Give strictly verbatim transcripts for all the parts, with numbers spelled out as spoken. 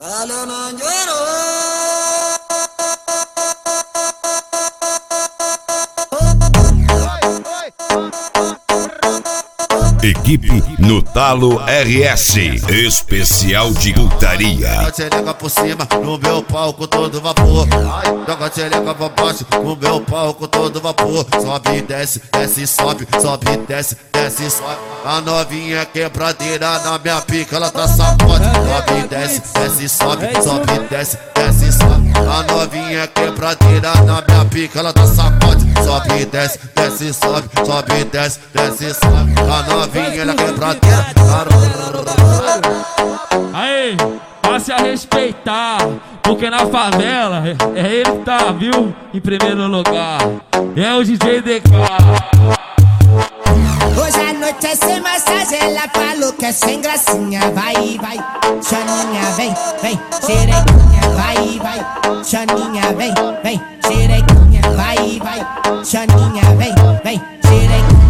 Ela não llorou. Equipe no Talo R S, especial de putaria. Joga a tchereca por cima, no meu palco todo vapor. Joga a tchereca pra baixo, no meu palco todo vapor. Sobe e desce, desce e sobe, sobe e desce, desce e sobe. A novinha quebradeira na minha pica, ela tá sacode. Sobe e desce, desce e sobe, sobe e desce, desce e sobe. A novinha quebradeira na minha pica, ela tá sacode. Sobe e desce, desce e sobe, sobe e desce, desce e sobe. A novinha ela quebradeira. Aí, passe a respeitar, porque na favela é ele que tá, viu? Em primeiro lugar, é o D J D K. Hoje à noite é sem massagem, ela falou que é sem gracinha. Vai, vai, Xaninha, vem, vem, xerequinha. Vai, vai, Xaninha, vem, vem, xerequinha. Vai, vai, Xaninha, vem, vem, xerequinha.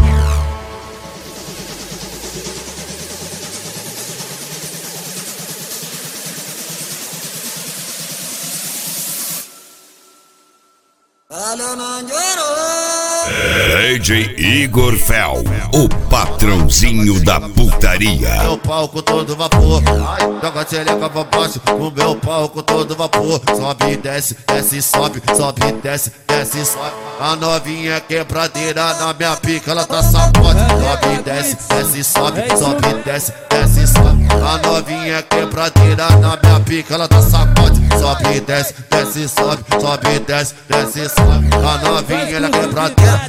Ela não llorou. D J Igor Fel, o patrãozinho da putaria. Meu palco todo vapor. Joga a tchereca pra baixo, no meu palco todo vapor. Sobe e desce, desce e sobe, sobe e desce, desce e sobe. A novinha quebradeira na minha pica, ela tá sacode. Sobe e desce, desce e sobe, sobe e desce, desce e sobe. A novinha quebradeira na minha pica, ela tá sacode. Sobe e desce, desce e sobe, sobe e desce, desce e sobe. A novinha ela quebradeira.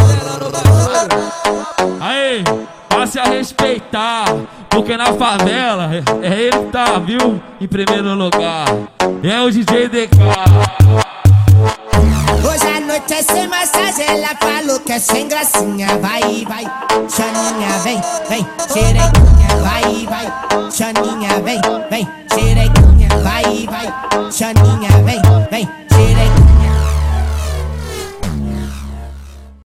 Aí, passe a respeitar, porque na favela é ele que tá, viu? Em primeiro lugar, é o D J D K. Hoje à noite é sem massagem, ela falou que é sem gracinha. Vai, vai, Xaninha, vem, vem, xerequinha. Vai, vai, Xaninha, vem, vem, xerequinha. Vai, vai, Xaninha, vem, vem.